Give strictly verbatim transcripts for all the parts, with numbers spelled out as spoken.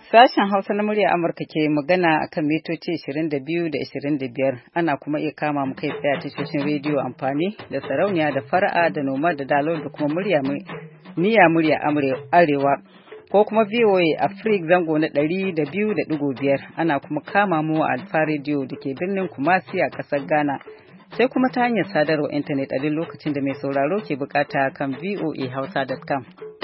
Sashen Hausa na murya Amurka ke magana akan mitoci ashirin da biyu da ashirin da biyar. Ana kuma iya kama mu kai tsaye a tashoshin rediyo amfani da sarauniya da fara'a da noma da dalol da kuma murya niya murya arewa ko kuma V O A Africa zango na ɗari da biyu da ɗigo biyar. Ana kuma kama mu a Alfa Radio da ke birnin Kumasi a ƙasar Ghana. Sai kuma ta hanyar sadarwa intanet a duk lokacin da mai sauraro ke bukata kan v o a hausa dot com.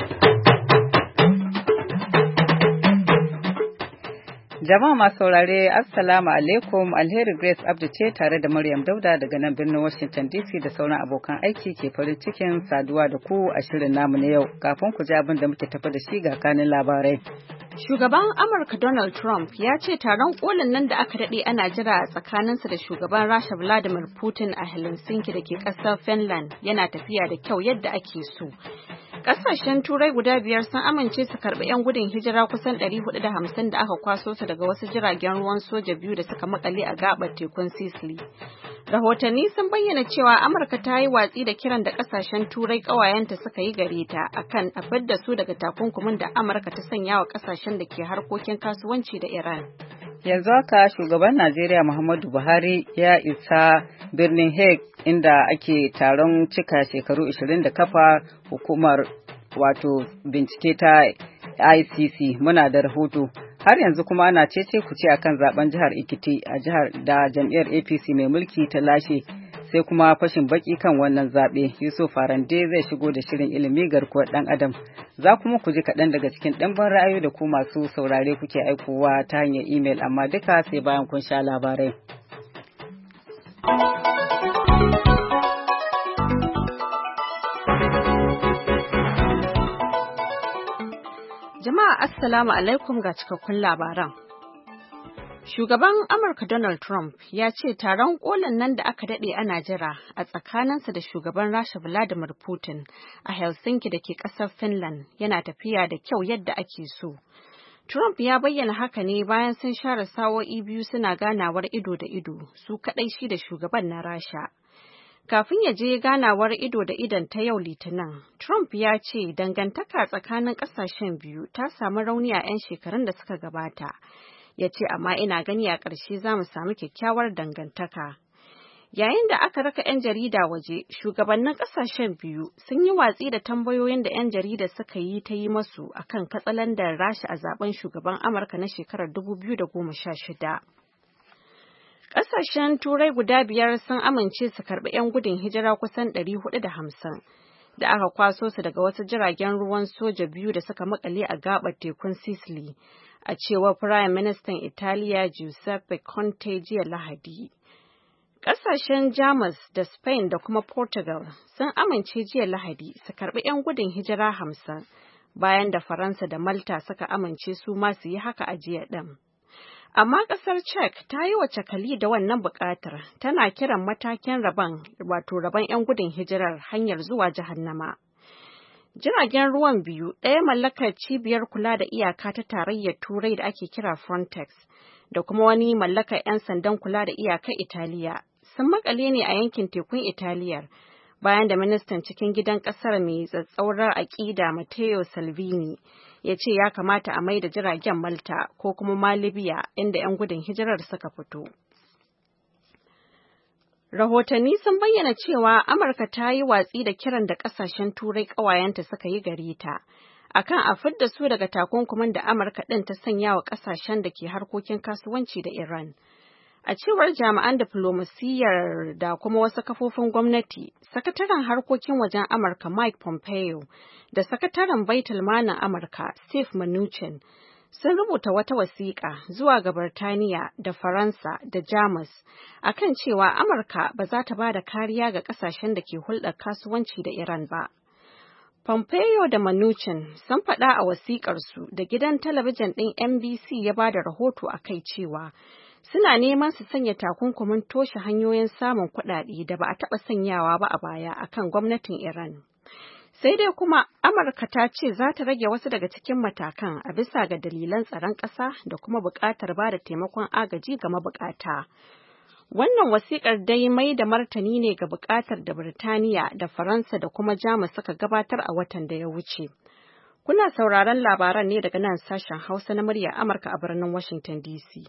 Jama'a masu saurare, Assalamu alaikum, Alheri Grace Abdu ce tare da Maryam Dauda daga nan birnin Washington D C da sauran abokan aiki ke farin cikin saduwa da ku a shirin namu na yau. Kafin ku ji abin da muke tafi da shi ga kanin labarai. Shugaban Amurka Donald Trump ya ce taron kolin nan da aka daɗe ana jira a tsakaninsa da shugaban Rasha Vladimir Putin a Helsinki da ke ƙasar Finland yana tafiya da kyau yadda ake so. Ƙasashen Turai guda biyar sun amince su karɓi 'yan gudun hijira kusan ɗari hudu da hamsin da aka kwaso su daga wasu jiragen ruwan soja biyu da suka makale a gaɓar tekun Sicily. Rahotanni sun bayyana cewa Amurka ta yi watsi da kiran da ƙasashen Turai ƙawayenta suka yi gare ta akan a fidda su daga takunkumin da Amurka ta sanya wa ƙasashen da ke harkokin kasuwanci da Iran. Yanzu haka shugaban Najeriya Muhammadu Buhari ya isa birnin Hague inda ake taron cika shekaru ashirin da kafa hukumar wato bincike ta I C C. Muna da rahoto. Har yanzu kuma ana cece kuce akan zaben jihar Ekiti a jihar da jam'iyyar A P C mai mulki ta lashe. Sai kuma fashin baki kan wannan zaɓe. Yusuf Farande zai shigo da shirin ilimi garkuwar ɗan adam. Za kuma ku ji kaɗan daga cikin ɗimbin ra'ayoyi da ku masu saurare kuke aikowa ta hanyar imel, amma duka sai bayan kun sha labarai. Jama'a Assalamu alaikum ga cikakkun labaran. Shugaban Amurka Donald Trump ya ce taron kolin nan da aka daɗe ana jira a tsakaninsa da shugaban Rasha Vladimir Putin a Helsinki da ke ƙasar Finland yana tafiya da kyau yadda ake so. Trump ya bayyana haka ne bayan sun share sa'o'i biyu suna ganawar ido da ido su kaɗai shi da shugaban na Rasha. Kafin ya je ganawar ido da idon ta yau Litinin, Trump ya ce dangantaka tsakanin ƙasashen biyu ta samu rauni a 'yan shekarun da suka gabata. Ya ce amma ina gani a ƙarshe za mu samu kyakkyawar dangantaka. Yayin da aka raka 'yan jarida waje, shugabannin ƙasashen biyu sun yi watsi da tambayoyin da 'yan jarida suka yi ta yi masu akan katsalandar Rasha a zaben shugaban Amurka na shekarar dubu biyu da goma sha shida. Ƙasashen Turai guda biyar sun amince su karɓi 'yan gudun hijira kusan ɗari hudu da hamsin da aka kwaso su daga wasu jiragen ruwan soja biyu da suka makale a gaɓar tekun Sicily. A cewar Firayim Ministan Italiya Giuseppe Conte jiya Lahadi. Ƙasashen Jamus da Spain da kuma Portugal sun amince jiya Lahadi su karɓi 'yan gudun hijira hamsin bayan da Faransa da Malta suka amince su ma su yi haka a jiya ɗin. Amma ƙasar Czech ta yi wa cakali da wannan buƙatar, tana kiran matakin rabon wato rabon 'yan gudun hijirar hanyar zuwa jahannama. Jiragen ruwan biyu, ɗaya mallakar cibiyar kula da iyaka ta tarayyar Turai da ake kira Frontex, da kuma wani mallakar 'yan sandan kula da iyakar Italiya, sun makale ne a yankin tekun Italiyar, bayan da ministan cikin gidan ƙasar mai tsatsaurar aƙida Matteo Salvini ya ce ya kamata a mai da jiragen Malta ko kuma ma Libya inda 'yan gudun hijirar suka fito. Rahotanni sun bayyana cewa Amurka ta yi watsi da kiran da ƙasashen Turai ƙawayenta suka yi gare ta, akan a fidda su daga takunkumin da Amurka ɗin ta sanya wa ƙasashen da ke harkokin kasuwanci da Iran. A cewar jami'an diflomasiyyar da kuma wasu kafofin gwamnati, sakataren harkokin wajen Amurka Mike Pompeo da sakataren Baitul Malin Amurka Steve Mnuchin sun rubuta wata wasiƙa zuwa ga Birtaniya da Faransa da Jamus akan cewa Amurka ba za ta ba da kariya ga ƙasashen da ke hulɗar kasuwanci da Iran ba. Pompeo da Mnuchin sun faɗa a wasiƙarsu da gidan talabijin ɗin N B C ya ba da rahoto a kai cewa suna neman su sanya takunkumin toshe hanyoyin samun kuɗaɗe da ba a taɓa sanyawa ba a baya akan gwamnatin Iran. Sai dai kuma Amurka ta ce za ta rage wasu daga cikin matakan a bisa ga dalilan tsaron ƙasa da kuma buƙatar ba da taimakon agaji ga mabuƙata. Wannan wasiƙar dai mai da martani ne ga buƙatar da Birtaniya da Faransa da kuma Jamus suka gabatar a watan da ya wuce. Kuna sauraron labaran ne daga nan sashen Hausa na murya Amurka a birnin Washington D C.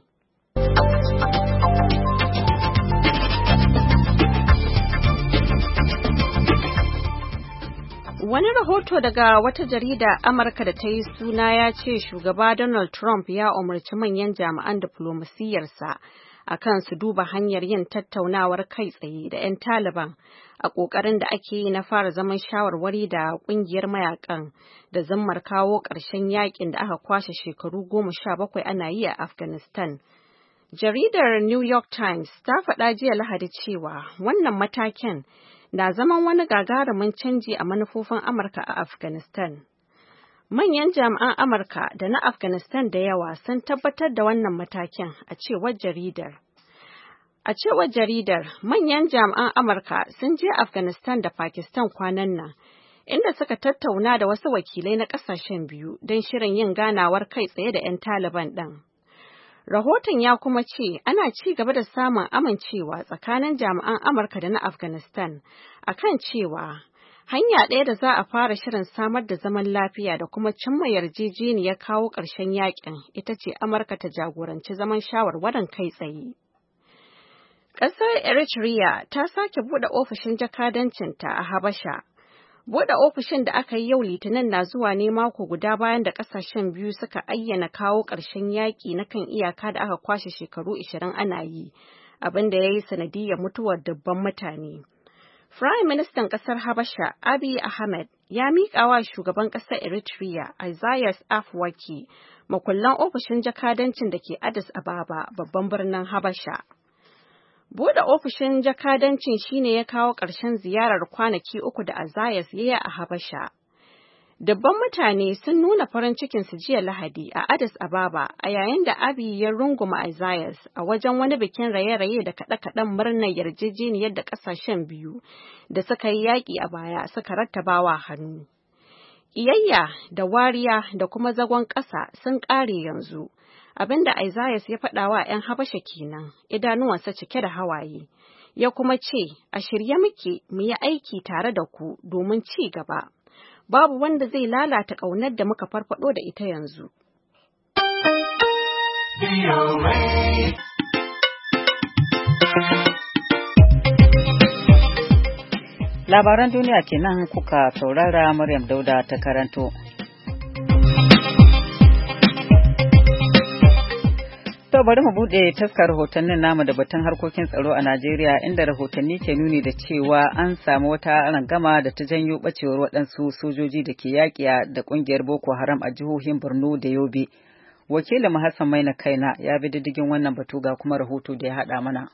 Wani rahoto daga wata jarida Amurka da ta yi suna ya ce shugaba Donald Trump ya umarci manyan jami'an diflomasiyyarsa a kan su duba hanyar yin tattaunawar kai tsaye da 'yan Taliban a ƙoƙarin da ake yi na fara zaman shawarwari da ƙungiyar mayakan da zammar kawo ƙarshen yakin da aka kwashe shekaru goma sha bakwai ana yi a Afghanistan. Jaridar New York Times ta faɗa jiya Lahadi cewa wannan matakin na zaman wani gagarumin canji a manufofin Amurka a Afghanistan. Manyan jami'an Amurka da na Afghanistan da yawa sun tabbatar da wannan matakin a cewar jaridar. A cewar jaridar, manyan jami'an Amurka sun je Afghanistan da Pakistan kwanan nan, inda suka tattauna da wasu wakilai na ƙasashen biyu don shirin yin ganawar kai tsaye da 'yan Taliban ɗin. Rahoton ya kuma ce ana ci gaba da samun amincewa tsakanin jami'an Amurka da na Afghanistan akan cewa hanya ɗaya da za a fara shirin samar da zaman lafiya da kuma cimma yarjejeniyar kawo ƙarshen yakin ita ce Amurka ta jagoranci zaman shawarwarin kai tsaye. Ƙasar Eritrea ta sake buɗe ofishin jakadancinta a Habasha. Buɗe ofishin da aka yi yau Litinin na zuwa ne mako guda bayan da ƙasashen biyu suka ayyana kawo ƙarshen yaƙi na kan iyaka da aka kwashe shekaru ashirin ana yi, abin da ya yi sanadiyyar mutuwar dubban mutane. Firayim Ministan ƙasar Habasha, Abiy Ahmed, ya miƙa wa shugaban ƙasar Eritrea, Isaias Afwerki, makullan ofishin jakadancin da ke Addis Ababa, babban birnin Habasha. Buɗe ofishin jakadancin shine ya kawo ƙarshen ziyarar kwanaki uku da Isaias ya yi a Habasha. Dabban mutane sun nuna farin cikinsu jiya Lahadi a Addis Ababa a yayin da Abiy ya runguma Isaias a wajen wani bikin raye-raye da kaɗe-kaɗen murnar yarjejeniyar da ƙasashen biyu da suka yi yaƙi a baya suka rattabawa hannu. Iyayya da wariya da kuma zagon ƙasa sun ƙare yanzu. Abinda Isaias ya faɗa wa 'yan Habasha kenan, idanuwansa cike da hawaye, ya kuma ce, a shirye muke mu yi aiki tare da ku domin ci gaba. Babu wanda zai lalata ƙaunar da muka farfaɗo da ita yanzu. Labaran duniya kenan kuka saurara. Maryam Dauda ta karanto. To bari mu bude taskar rahotannin namu da batun harkokin tsaro a Najeriya, inda rahotanni ke nuni da cewa an samu wata arangama da ta janyo bacewar waɗansu sojoji da ke yaƙi da ƙungiyar Boko Haram a jihohin Borno da Yobe. Wakilin Hassan Maina Kaina ya bi diddigin wannan batu ga kuma rahoto da ya haɗa mana.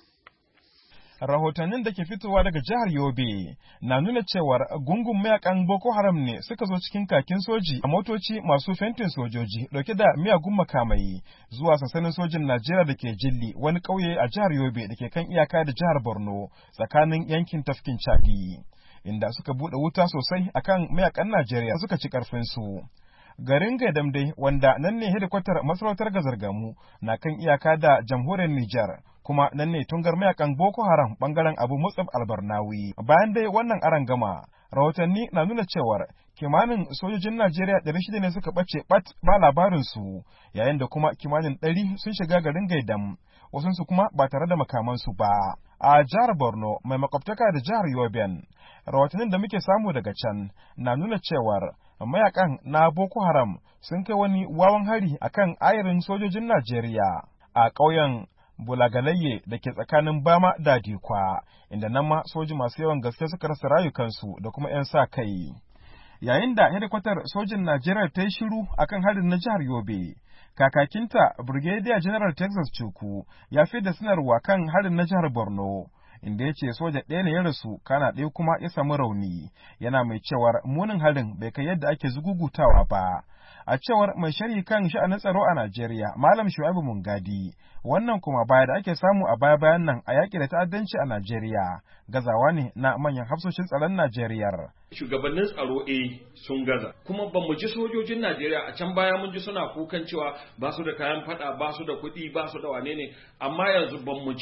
Rahotannin da ke fitowa daga jihar Yobe na nuna cewar gungun mayakan Boko Haram ne suka zo cikin kakin soji a motoci masu fentin sojoji dauke da miyagun makamai zuwa sansanin sojin Najeriya da ke Jilli, wani ƙauye a jihar Yobe da ke kan iyaka da jihar Borno tsakanin yankin tafkin Chadi, inda suka bude wuta sosai akan mayakan Najeriya suka ci karfin su. Garin Gaidam dai, wanda nan ne hedikwatar masarautar Gazargamu, na kan iyaka da jamhuriyar Nijar, kuma nan ne tungar mayakan Boko Haram bangaren Abu Musab Albarnawi. Bayan dai wannan arangama, rahotanni na nuna cewar kimanin sojojin Najeriya ɗari shida ne suka ɓace ɓat ba labarin su, yayin da kuma kimanin ɗari sun shiga garin Gaidam, wasunsu kuma ba tare da makamansu ba. A jihar Borno mai makwabtaka da jihar Yoben, rahotannin da muke samu daga can na nuna cewar mayakan na Boko Haram sun kai wani wawan hari akan ayarin sojojin Najeriya a ƙauyen Bulagalayye da ke tsakanin Bama da Dikwa, inda nan ma soji masu yawan gaske suka rasa rayukansu da kuma 'yan sa kai. Yayin da hedikwatar sojin Najeriya ta yi shiru akan harin na jihar Yobe, kakakinta Brigadier General Texas Chuku ya fi da sanarwa kan harin na jihar Borno, inda ya ce soja ɗaya ne ya rasu, kana ɗaya kuma ya samu rauni, yana mai cewar munin harin bai kai yadda ake zugugutawa ba. A cewar mai sharhi kan sha'anin tsaro a Najeriya, Malam Shu'aibu Mungadi, wannan kuma baya da ake samu a baya-bayan nan a yaƙi da ta'addanci a Najeriya, gazawa ne na manyan hafsoshin tsaron Najeriya. Shugabannin tsaro eh sun gaza, kuma ba mu ji sojojin Najeriya a can baya mun ji suna kukan cewa ba su da kayan fada, ba su da kuɗi, ba su da wane ne, amma yanzu ban mu ji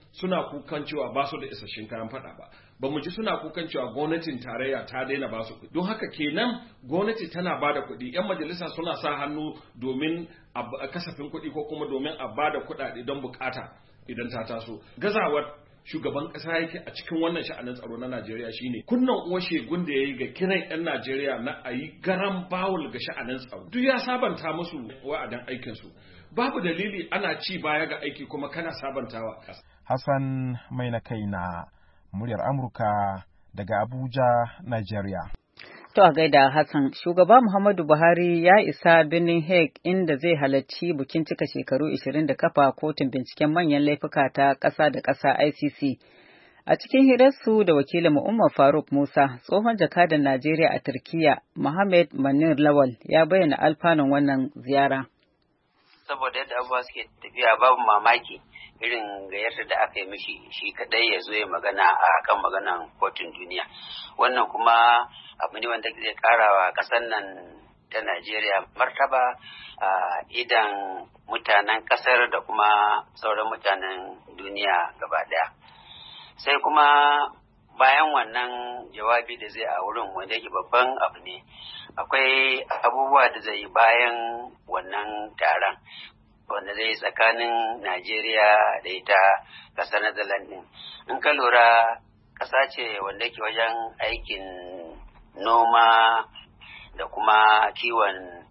suna kukan cewa ba su da isasshen kayan fada ba ba mu ji suna kukan cewa gwamnatin tarayya ta daina ba su kuɗi don haka kenan gwamnati tana ba da kuɗi yan majalisa suna sa hannu domin a kasafin kuɗi ko kuma domin a ba da kuɗaɗe don bukata idan ta taso gazawar shugaban kasa yake a cikin wannan sha'anin tsaro na Najeriya shine kunnan uwar shegun da yayi ga kiran yan Najeriya na ayi garan bawul ga sha'anin tsaro duk ya sabanta musu wa'adan aikin su babu dalili ana ci baya ga aiki kuma kana sabantawa. Hassan mai na kaina muryar Amurka daga Abuja, Najeriya. To a gaida Hassan, shugaba Muhammadu Buhari ya isa birnin Hague inda zai halarci bikin cika shekaru ishirin da kafa kotun binciken manyan laifuka ta ƙasa da ƙasa I C C. A cikin hirarsu da wakilin Umar Faruk Musa, tsohon jakadan Najeriya a Turkiya, Mohammed Manir Lawal ya bayyana alfanun wannan ziyara. Saboda yadda abubuwa suke tafiya babu mamaki irin gayyatar da aka yi mishi shi kadai ya zo ya magana a kan maganan kotun duniya. Wannan kuma abu ne wanda zai karawa kasar nan ta Najeriya martaba a idan mutanen kasar da kuma sauran mutanen duniya gaba daya. Sai kuma bayan wannan jawabi da zai a wurin wanda yake babban abu ne, akwai abubuwa da zai bayan wannan taron wanda zai tsakanin Najeriya da ita kasar Netherlands din. In ka lura ƙasa ce wanda yake wajen aikin noma da kuma kiwon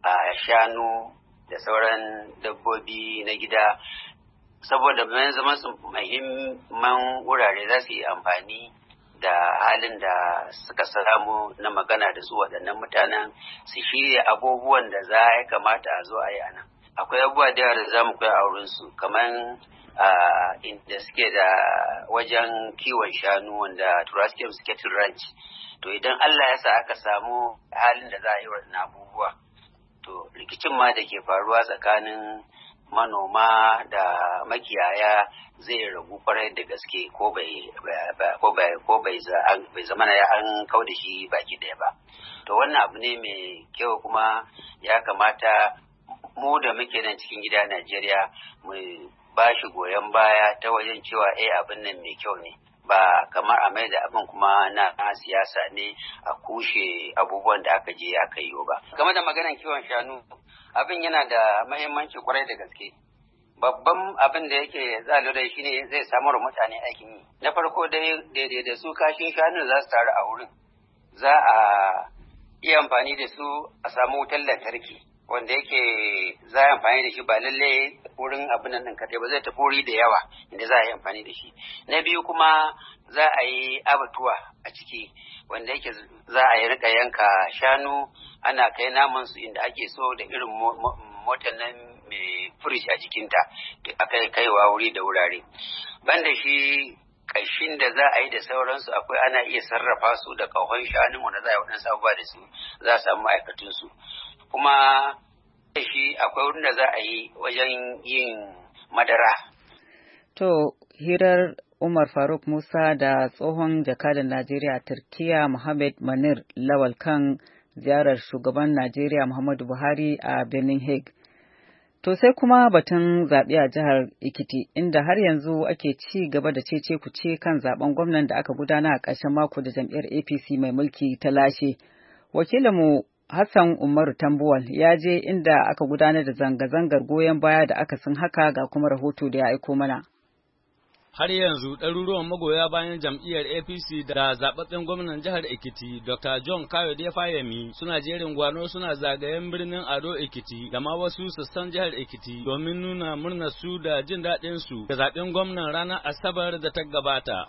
shanu da sauran dabbobi na gida, saboda bayan zaman su muhimman wurare za su yi amfani da halin da suka samu na magana da su waɗannan mutanen su shirya abubuwan da za ya kamata a zo a yi a nan. Akwai abubuwa da yawa da za mu koya a wurinsu, kamar inda suke da wajen kiwon shanu wanda turawa suke suke ranch. To idan Allah ya sa aka samu halin da za a yi waɗannan abubuwa, to rikicin ma da ke faruwa tsakanin manoma da makiyaya zai ragu kwarai da gaske ko bai ko bai ko bai zama ya an kau da shi baki daya ba. To wannan abu ne mai kyau, kuma ya kamata mu da muke nan cikin gida Najeriya mu ba shi goyon baya ta wajen cewa eh abin nan mai kyau ne, ba kamar a mai da abin kuma na siyasa ne a kushe abubuwan da aka je aka yi ba. Game da maganar kiwon shanu, abin yana da mahimmanci kwarai da gaske. Babban abin da yake za lura shi ne zai samar mutane aikin yi. Na farko dai daidai da su kashin shanu za su taru a wurin, za a iya amfani da su a samu wutar lantarki wanda yake za a yi amfani da shi ba lalle wurin abin nan kaɗai ba, zai tafi wuri da yawa inda za a yi amfani da shi. Na biyu kuma za a yi abatuwa a ciki wanda yake za a yi rika yanka shanu ana kai naman su inda ake so da irin motar nan mai furish a jikinta aka yi kaiwa wuri da wurare. Banda shi ƙashin da za a yi da sauransu akwai ana iya sarrafa su da ƙahon shanun wanda za a yi waɗansu abubuwa da su, za a samu ma'aikatunsu. Kuma shi akwai wurin da za a yi wajen yin madara. To, hirar Umar Faruk Musa da tsohon jakadan Najeriya a Turkiya Mohammed Manir Lawal kan ziyarar shugaban Najeriya Muhammadu Buhari a birnin Hague. To sai kuma batun zaɓe a jihar Ekiti, inda har yanzu ake ci gaba da cece kuce kan zaben gwamnan da aka gudana a ƙarshen mako da jam'iyyar A P C mai mulki ta lashe. Wakilinmu Hassan Umaru Tambuwal ya je inda aka gudanar da zanga-zangar goyon baya da aka sun haka ga kuma rahoto da ya aiko mana. Har yanzu ɗaruruwan magoya bayan jam'iyyar A P C da zaɓaɓɓen gwamnan jihar Ekiti, Doctor John Kayode Fayemi, suna jerin gwano suna zagayen birnin Ado Ekiti da ma wasu sassan jihar Ekiti domin nuna murnar su da jin daɗin su da zaɓen gwamnan ranar Asabar da ta gabata.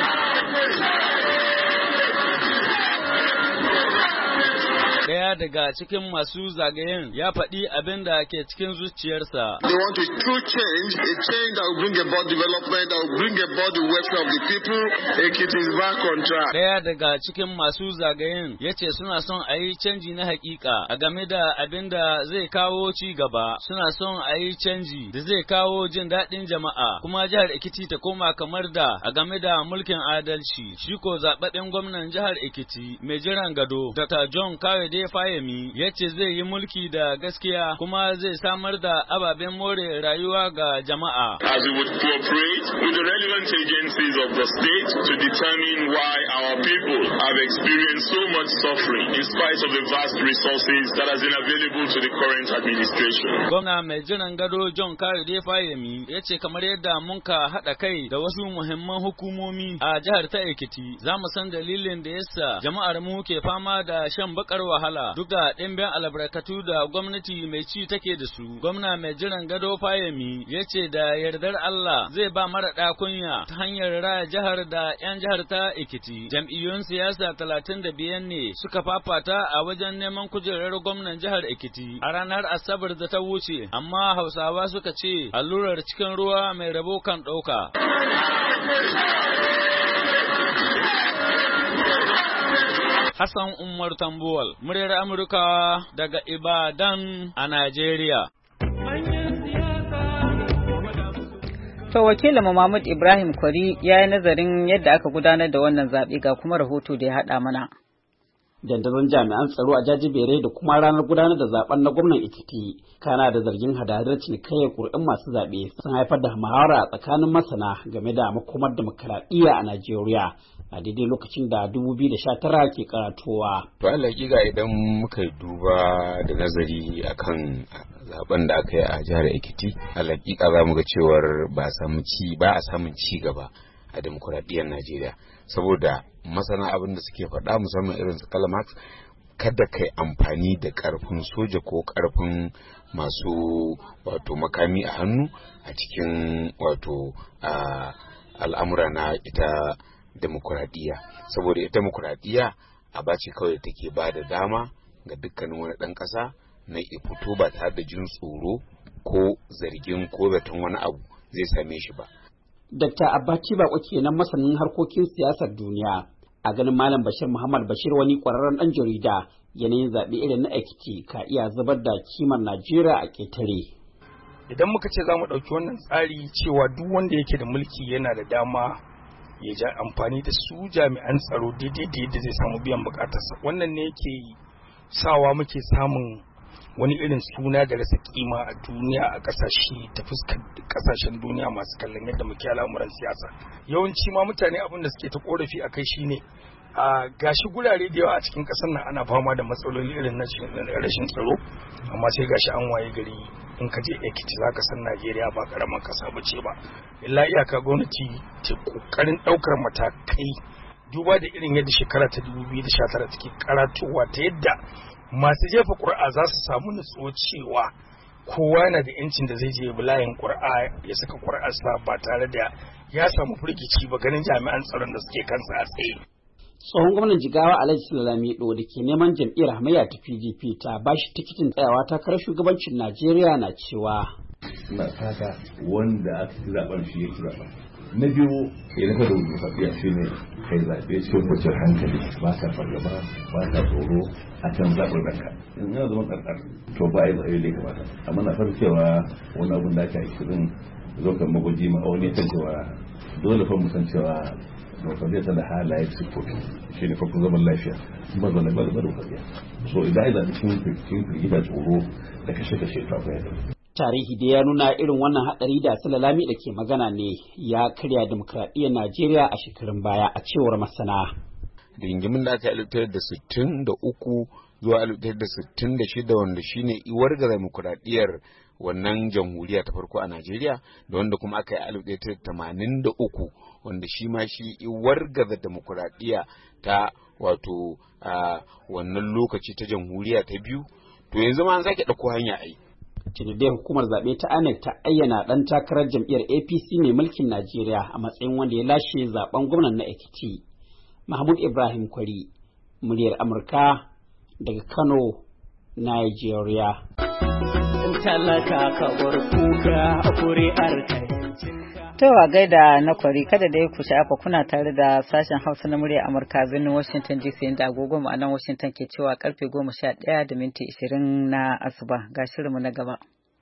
Daya daga cikin masu zagayen ya faɗi abin da ke cikin zuciyarsa. They want a true change, a change that will bring about development, that will bring about the welfare of the people. Ekiti is back on track. Daya daga cikin masu zagayen ya ce suna son a yi canji na hakika a game da abin da zai kawo ci gaba. Suna son a yi canji da zai kawo jin daɗin jama'a, kuma jihar Ekiti ta koma kamar da a game da mulkin adalci. Shi ko zaɓaɓɓen gwamnan jihar Ekiti mai jiran gado, Doctor John Kayode Kayode Fayemi ya ce zai yi mulki da gaskiya kuma zai samar da ababen more rayuwa ga jama'a. As we would cooperate with the relevant agencies of the state to determine why our people have experienced so much suffering in spite of the vast resources that has been available to the current administration. Gwamna mai jiran gado John Kayode Fayemi ya ce kamar yadda mun ka haɗa kai da wasu muhimman hukumomi a jihar ta Ekiti, za mu san dalilin da yasa jama'ar mu ke fama da shan bakar wahala duk da ɗimbin albarkatu da gwamnati mai ci take da su. Gwamna mai jiran gado Fayemi ya ce da yardar Allah zai ba maraɗa kunya ta hanyar raya jihar da 'yan jihar ta Ekiti. Jam'iyyun siyasa talatin da biyar ne suka fafata a wajen neman kujerar gwamnan jihar Ekiti a ranar Asabar da ta wuce, amma Hausawa suka ce allurar cikin ruwa mai rabo kan ɗauka. Hassan Umar Tambuwal, muryar Amurka daga Ibadan a Najeriya. To wakilin Mahmud Ibrahim Kwari ya yi nazarin yadda aka gudanar da wannan zaɓe ga kuma rahoto da ya haɗa mana. Dandazon jami'an tsaro a Jajibere da kuma ranar gudanar da zaben na gwamnan Ekiti kana da zargin hadadar cinikayyar ƙuri'un masu zaɓe sun haifar da muhawara a tsakanin masana game da makomar demokaradiyya a Najeriya a daidai lokacin da dubu biyu da sha tara ke karatowa. To Allah ga idan muka duba da nazari akan zaben da aka yi a jihar Ekiti, Allah za mu ga cewar ba samu ci ba a samun ci gaba a demokuraɗiyyar Najeriya, saboda masana abin da suke faɗa musamman irin su Karl Marx, kada kai amfani da ƙarfin soja ko ƙarfin masu wato makami a hannu a cikin wato al'amura na ita demokuraɗiyya, saboda ita demokuraɗiyya a bace kawai take ba da dama ga dukkanin wani ɗan ƙasa na fito ba tare da jin tsoro ko zargin ko zaton wani abu zai same shi ba. Dakta Abbati Bako kenan masanin harkokin siyasar duniya. A ganin Malam Bashir Muhammad Bashir, wani ƙwararren ɗan jarida, yanayin zaɓe irin na Ekiti ka iya zubar da kimar Najeriya a ƙetare. Idan muka ce za mu ɗauki wannan tsari cewa duk wanda yake da mulki yana da dama ya ja amfani da su jami'an tsaro daidai da yadda zai samu biyan bukatarsa, wannan ne yake sawa muke samun wani irin suna da rasa kima a duniya a kasashe ta fuskar kasashen duniya masu kallon yadda muke al'amuran siyasa. Yawanci ma mutane abin da suke ta korafi a kai shine a gashi gurare da yawa a cikin kasar nan ana fama da matsaloli irin na rashin tsaro, amma sai gashi an waye gari in ka je Ekiti zaka san Najeriya ba karaman kasa bace ba. Illa iyaka gwamnati ta kokarin daukar matakai duba da irin yadda shekara ta dubu biyu da sha tara take karatowa ta yadda masu jefa ƙuri'a za su samu nutsuwa cewa kowa yana da yancin da zai je layin ƙuri'a ya saka ƙuri'arsa ba tare da ya samu firgici ba ganin jami'an tsaron da suke kansa a tsaye. Tsohon gwamnan Jigawa Alhaji Lamido da ke neman jam'iyyar hamayya ta P D P ta bashi tikitin tsayawa takarar shugabancin Najeriya na cewa. Ina fata wanda aka ci zaben shi ya ci zaben. Na biyu ya nufa da wuce faɗiya shi ne kai zaɓe cikin kwanciyar hankali, ba ka fargaba ba ka tsoro a can zaɓin ranka. In yana zama ƙarƙar to ba a yi zaɓe da ya kamata, amma na fara cewa wani abin da aka yi shirin zo kan magwaji ma'auni kan cewa dole fa mu san cewa demokradiyya tana halaye su kotu shi ne farkon zaman lafiya ba zaune ba da demokradiyya. So idan ya zaɓi cikin firgita tsoro da kashe-kashe to akwai yadda. Tarihi da ya nuna irin wannan haɗari da Sulalami da ke magana ne ya karya demokradiyyar Najeriya a shekarun baya a cewar masana. Rigimin da aka yi alif da sittin da uku zuwa alif da sittin da shida wanda shine iwar ga demokradiyyar wannan jamhuriya ta farko a Najeriya, da wanda kuma aka yi alif da tamanin da uku wanda shi ma shi iwar ga demokradiyya ta wato a wannan lokaci ta jamhuriya ta biyu, to yanzu ma an sake ɗauko hanya ai. Tunidai hukumar zaɓe ta I N E C ta ayyana ɗan takarar jam'iyyar A P C mai mulkin Najeriya a matsayin wanda ya lashe zaben gwamnan na Ekiti. Mahmud Ibrahim Kwari, muryar Amurka daga Kano, Nigeria. Talaka ka bar kuka a kuri'ar kai. To a gaida na Kwari, kada da ya ku sha'afa kuna tare da sashen Hausa na muryar Amurka birnin Washington D C, inda agogo mu a nan Washington ke cewa karfe goma sha ɗaya da minti ishirin na asuba. Ga shirinmu na gaba.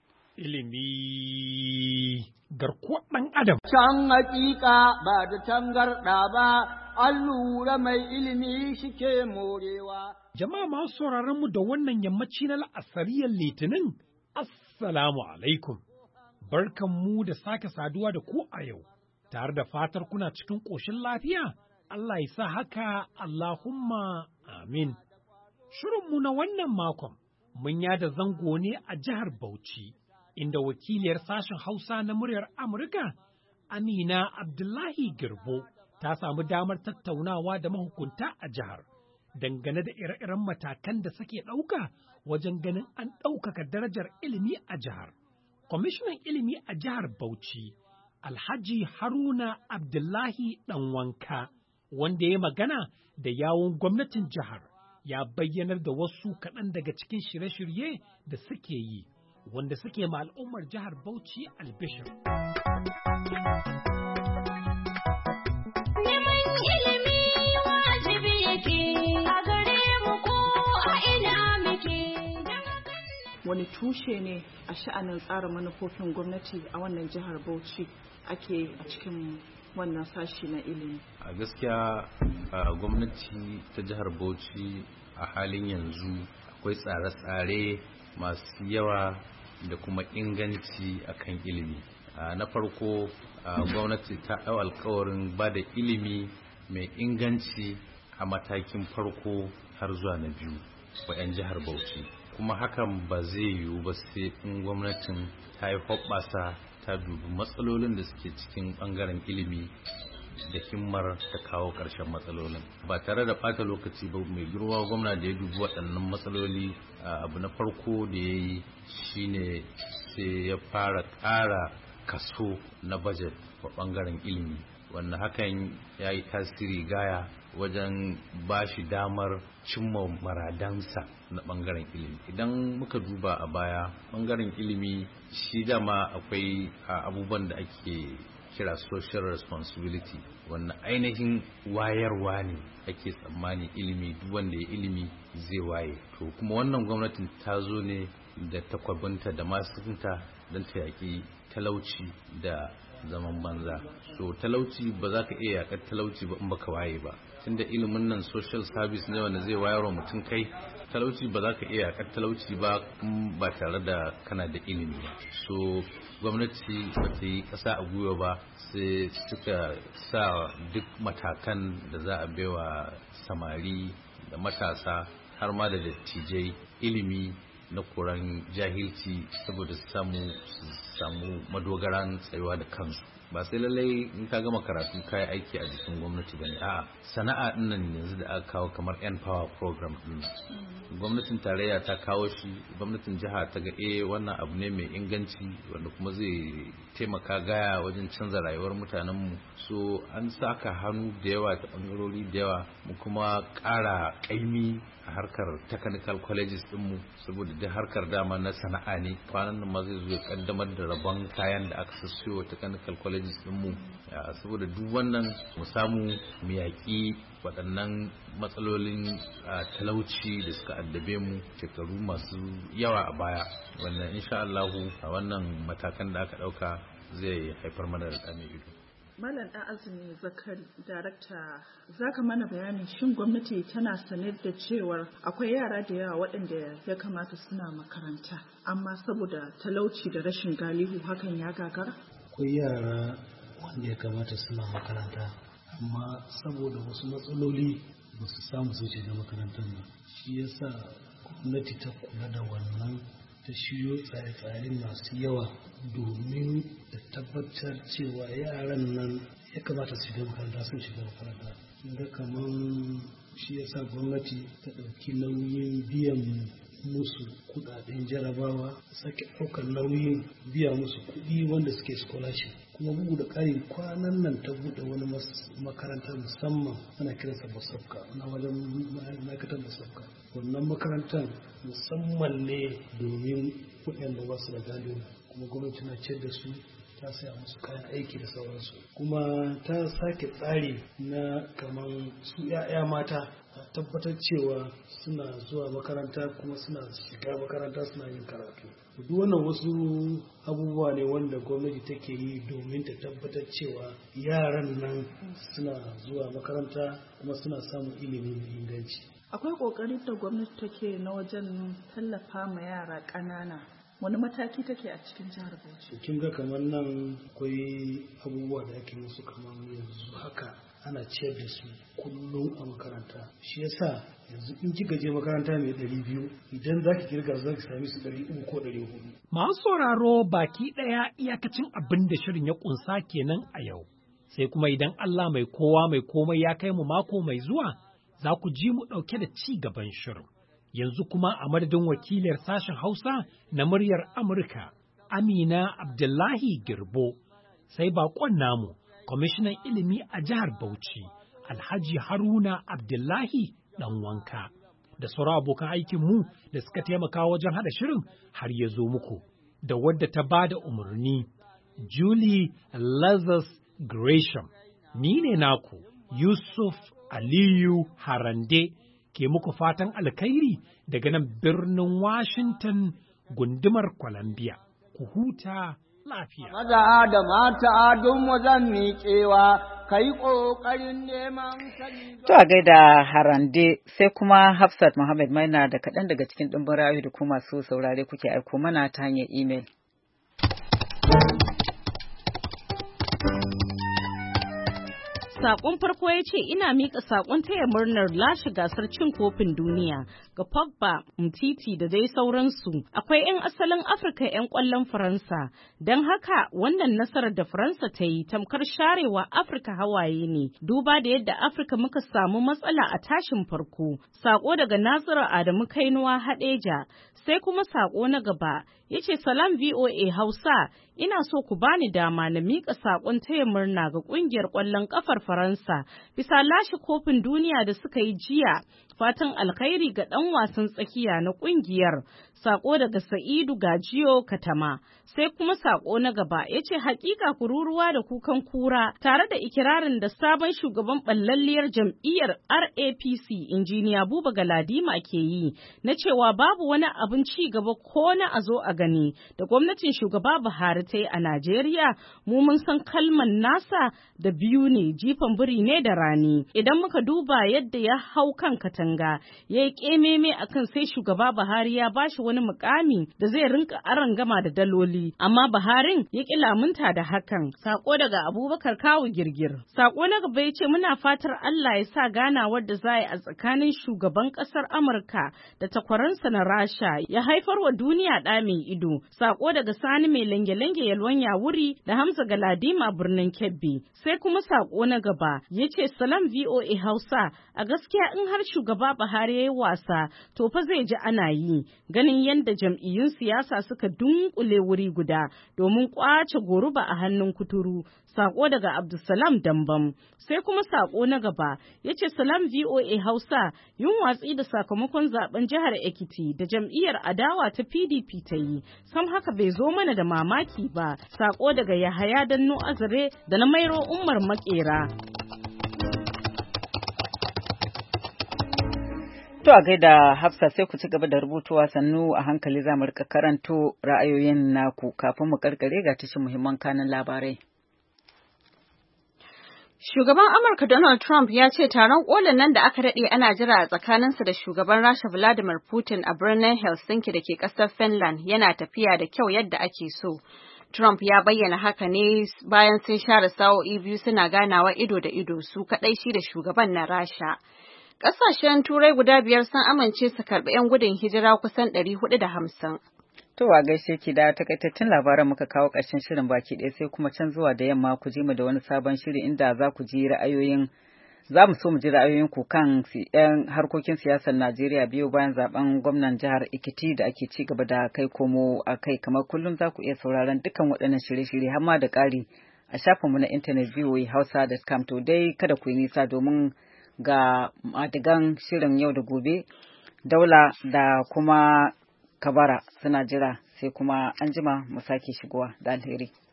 Ilimi garkuwar ɗan Adam. Can hakika ba da tangarɗa ba, an lura mai ilimi shike morewa. Jama'a masu sauraron mu da wannan yammaci na la'asariyar Litinin, Assalamu alaikum. Barkan mu da sake saduwa da ku a yau, tare da fatar kuna cikin ƙoshin lafiya, Allah ya sa haka, Allahumma amin. Shirinmu na wannan makon mun yada zango ne a jihar Bauchi, inda wakiliyar sashen Hausa na muryar Amurka, Amina Abdullahi Girbo, ta samu damar tattaunawa da mahukunta a jihar, dangane da ire-iren matakan da suke ɗauka wajen ganin an ɗaukaka darajar ilimi a jihar. Kwamishinan ilimi a jihar Bauchi, Alhaji Haruna Abdullahi Ɗanwanka, wanda ya magana da yawun gwamnatin jihar, ya bayyanar da wasu kaɗan daga cikin shirye-shirye da suke yi, wanda suke ma al'ummar jihar Bauchi albishir. Wani tushe ne a sha'anin tsara manufofin gwamnati a wannan jihar Bauchi ake a cikin wannan sashi na ilimi? A gaskiya gwamnati ta jihar Bauchi a halin yanzu akwai tsare-tsare masu yawa da kuma inganci akan ilimi. Na farko, gwamnati ta ɗau alkawarin ba da ilimi mai inganci a matakin farko har zuwa na biyu wa 'yan jihar Bauchi. Kuma hakan ba zai yiwu ba sai in gwamnatin ta yi hoɓɓasa ta dubi matsalolin da suke cikin ɓangaren ilimi da himmar ta kawo ƙarshen matsalolin ba tare da ɓata lokaci ba. Mai girma gwamna da ya dubi waɗannan matsaloli, abu na farko da ya yi shine sai ya fara ƙara kaso na bajet wa ɓangaren ilimi, wanda hakan ya yi tasiri gaya wajen ba shi damar cimma maradansa na ɓangaren ilimi. Idan muka duba a baya, ɓangaren ilimi shi dama akwai abubuwan da ake kira social responsibility, wannan ainihin wayarwa ne ake tsammani ilimi, duk wanda ya ilimi zai waye. To kuma wannan gwamnatin ta zo ne da takwabinta da masunta don ta yaƙi talauci da zaman banza. So talauci ba za ka iya yaƙar talauci ba in baka waye ba, tunda ilimin nan social service ne wanda zai wayar wa mutum kai. Talauci ba za ka iya yaƙar talauci ba ba tare da kana da ilimi ba. So gwamnati ba ta yi ƙasa a gwiwa ba, sai suka sa duk matakan da za a baiwa samari da matasa har ma da dattijai ilimi na koran jahilci, saboda su samu samu madogaran tsayuwa da kansu. Ba sai lallai in ka gama karatu kayi aiki a jikin gwamnati bane, a'a sana'a din nan yanzu da aka kawo kamar N Power program din, gwamnatin tarayya ta kawo shi, gwamnatin jiha ta ga eh wannan abu ne mai inganci wanda kuma zai taimaka gaya wajen canza rayuwar mutanen mu. So an saka hannu da yawa ta bangarori da yawa, mu kuma ƙara ƙaimi a harkar technical colleges din mu, saboda duk harkar dama na sana'a ne. Kwanan nan ma zai zo ya kaddamar da rabon kayan da aka sassiyo technical colleges din mu, saboda duk wannan mu samu mu yaƙi waɗannan matsalolin talauci da suka addabe mu shekaru masu yawa a baya, wannan insha Allahu a wannan matakan da aka ɗauka zai haifar mana da ɗame ido. Malam ɗan Azumi Zakari, Darakta, za ka mana bayanin shin gwamnati tana sanar da cewar akwai yara da yawa waɗanda ya kamata suna makaranta, amma saboda talauci da rashin galihu hakan ya gagara? Akwai yara wanda ya kamata suna makaranta, amma saboda wasu matsaloli ba su samu su shiga makarantar nan. Shi yasa gwamnati ta kula da wannan, ta shiryo tsare-tsare masu yawa domin da tabbatar cewa yaran nan ya kamata su shiga makaranta sun shiga makaranta. Ga kamar shi yasa gwamnati ta ɗauki nauyin biyan musu kudaden jarabawa, sake ɗaukar nauyin biya musu kuɗi wanda suke scholarship. Kuma bugu da ƙari kwanan nan ta buɗe wani makaranta musamman ana kiransa Basafka, na wajen ma'aikatar Basafka. Wannan makarantar musamman ne domin waɗanda ba su da galihu, kuma gwamnati na ciyar da su, ta saya musu kayan aiki da sauransu. Kuma ta sake tsari na kamar su 'ya'ya mata a tabbatar cewa suna zuwa makaranta kuma suna shiga makaranta suna yin karatu. Duk wannan wasu abubuwa ne wanda gwamnati take yi domin ta tabbatar cewa yaran nan suna zuwa makaranta kuma suna samun ilimi mai inganci. Akwai ƙoƙari da gwamnati take na wajen tallafa ma yara ƙanana. Wani mataki take a cikin jihar Bauchi? Kin ga kamar nan akwai abubuwa da ake musu kamar yanzu haka ana ciyar da su kullum a makaranta. Shi yasa yanzu in kika je makaranta mai ɗari biyu idan za ki kirga za ki sami su ɗari uku ko ɗari hudu. Masu sauraro baki ɗaya iyakacin abin da shirin ya ƙunsa kenan a yau. Sai kuma idan Allah mai kowa mai komai ya kai mu mako mai zuwa, za ku ji mu ɗauke da ci gaban shirin. Yanzu kuma a madadin wakilar sashen Hausa na muryar Amurka, Amina Abdullahi Girbo, sai baƙon namu, kwamishinan ilimi a jihar Bauchi, Alhaji Haruna Abdullahi Ɗanwanka, da sauran abokan aikinmu da suka taimaka wajen haɗa shirin har ya zo muku, da wadda ta ba da umarni, Julie Lazarus Gresham. Ni ne naku, Yusuf Aliyu Harande, ke muku fatan alkhairi daga nan birnin Washington gundumar Columbia. Ku huta lafiya. Maza da mata don wajen miƙewa, ka yi ƙoƙarin neman sani. To a gaida Harande, sai kuma Hafsat Muhammad Maina da kaɗan daga cikin ɗumbin ra'ayoyi da kuma masu saurare kuke aiko mana ta hanyar imel. Sakon farko ya ce ina miƙa sakon taya murnar lashe gasar cin kofin duniya ga Pogba, Umtiti da dai sauransu. Akwai 'yan asalin Afirka 'yan ƙwallon Faransa, don haka wannan nasarar da Faransa ta yi tamkar sharewa Afirka hawaye ne, duba da yadda Afirka muka samu matsala a tashin farko. Sako daga Nasiru Adamu Kainuwa Hadeja. Sai kuma sako na gaba ya ce salam V O A Hausa, ina so ku bani dama na miƙa saƙon taya murna ga ƙungiyar ƙwallon ƙafar Faransa bisa lashe kofin duniya da suka yi jiya. Fatan alkhairi ga ɗan wasan tsakiya na ƙungiyar. Sako daga Sa'idu Gajiyo Katama. Sai kuma sako na gaba ya ce hakika kururuwa da kukan kura tare da ikirarin da sabon shugaban ɓallalliyar jam'iyyar R A P C injiniya Buba Galadima ke yi na cewa babu wani abin ci gaba ko na a zo a gani da gwamnatin shugaba Buhari ta yi a Najeriya. Mu mun san kalman nasa da biyu ne, jifan biri ne da rani. Idan muka duba yadda ya hau kan katanga ya yi ƙememe akan sai shugaba Buhari ya bashi wani mukami da zai rinka arangama da daloli, amma Buharin ya ƙi lamunta da hakan. Sako daga Abubakar Kawu Girgir. Sako na gaba ya ce muna fatar Allah ya sa ganawar da za a tsakanin shugaban ƙasar Amurka da takwaransa na Rasha ya haifar wa duniya ɗa mai ido. Sako daga Sani mai lange-lange yalwan yawuri da Hamza Galadima birnin Kebbi. Sai kuma sako na gaba ya ce salam V O A Hausa, a gaskiya in har shugaba Buhari ya yi wasa to fa zai ji ana yi, ganin yadda jam'iyyun siyasa suka dunkule wuri guda domin kwace goruba a hannun kuturu. Sako daga Abdulsalam Dambam. Sai kuma sako na gaba ya ce salam V O A Hausa, yin watsi da sakamakon zaben jihar Ekiti da jam'iyyar adawa ta P D P ta yi sam haka bai zo mana da mamaki ba. Sako daga Yahaya Danno Azare da na Mairo Umar Makera. To a gaida Hafsa, sai ku ci gaba da rubutuwa sannu a hankali za mu rika karanto ra'ayoyin naku kafin mu karkare ga tashin muhimman kanin labarai. Shugaban Amurka Donald Trump ya ce taron kolin nan da aka daɗe ana jira a tsakaninsa da shugaban Rasha Vladimir Putin a birnin Helsinki da ke ƙasar Finland yana tafiya da kyau yadda ake so. Trump ya bayyana haka ne bayan sun share sa'o'i biyu suna ganawa ido da ido su kaɗai shi da shugaban na Rasha. Ƙasashen Turai guda biyar sun amince su karɓi 'yan gudun hijira kusan ɗari hudu da hamsin. To a gaishe ki da takaitattun labaran muka kawo ƙarshen shirin baki ɗaya sai kuma can zuwa da yamma ku ji mu da wani sabon shiri inda za ku ji ra'ayoyin za mu so mu ji ra'ayoyin ku kan yan harkokin siyasar Najeriya biyu bayan zaben gwamnan jihar Ekiti da ake ci gaba da kai komo a kai. Kamar kullum za ku iya sauraron dukkan waɗannan shirye-shirye har ma da ƙari a shafinmu na intanet v o a hausa dot com. To dai kada ku yi nisa domin ga madigan shirin yau da gobe, Daula da kuma Kabara suna jira, sai kuma an jima mu sake shigowa da alheri.